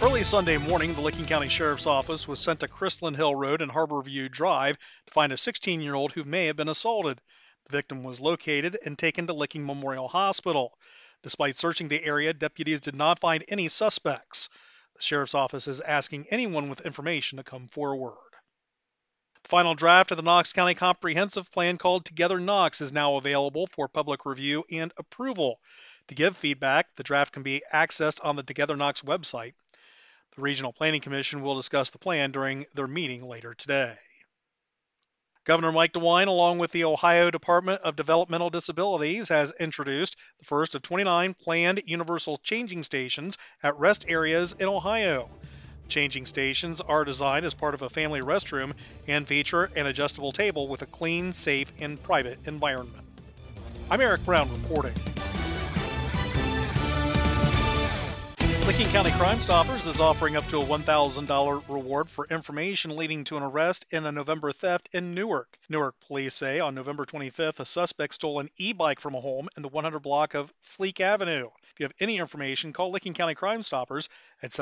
Early Sunday morning, the Licking County Sheriff's Office was sent to Crystalline Hill Road and Harborview Drive to find a 16-year-old who may have been assaulted. The victim was located and taken to Licking Memorial Hospital. Despite searching the area, deputies did not find any suspects. The Sheriff's Office is asking anyone with information to come forward. The final draft of the Knox County Comprehensive Plan, called Together Knox, is now available for public review and approval. To give feedback, the draft can be accessed on the Together Knox website. The Regional Planning Commission will discuss the plan during their meeting later today. Governor Mike DeWine, along with the Ohio Department of Developmental Disabilities, has introduced the first of 29 planned universal changing stations at rest areas in Ohio. Changing stations are designed as part of a family restroom and feature an adjustable table with a clean, safe, and private environment. I'm Eric Brown reporting. Licking County Crime Stoppers is offering up to a $1,000 reward for information leading to an arrest in a November theft in Newark. Newark police say on November 25th, a suspect stole an e-bike from a home in the 100 block of Fleek Avenue. If you have any information, call Licking County Crime Stoppers at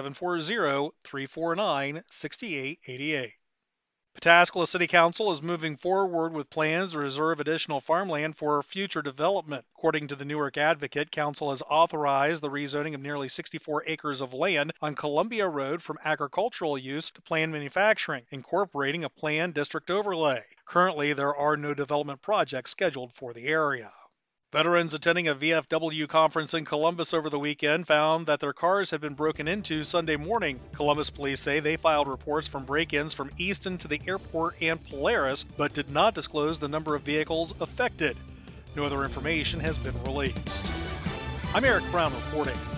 740-349-6888. Pataskala City Council is moving forward with plans to reserve additional farmland for future development. According to the Newark Advocate, Council has authorized the rezoning of nearly 64 acres of land on Columbia Road from agricultural use to planned manufacturing, incorporating a planned district overlay. Currently, there are no development projects scheduled for the area. Veterans attending a VFW conference in Columbus over the weekend found that their cars had been broken into Sunday morning. Columbus police say they filed reports from break-ins from Easton to the airport and Polaris, but did not disclose the number of vehicles affected. No other information has been released. I'm Eric Brown reporting.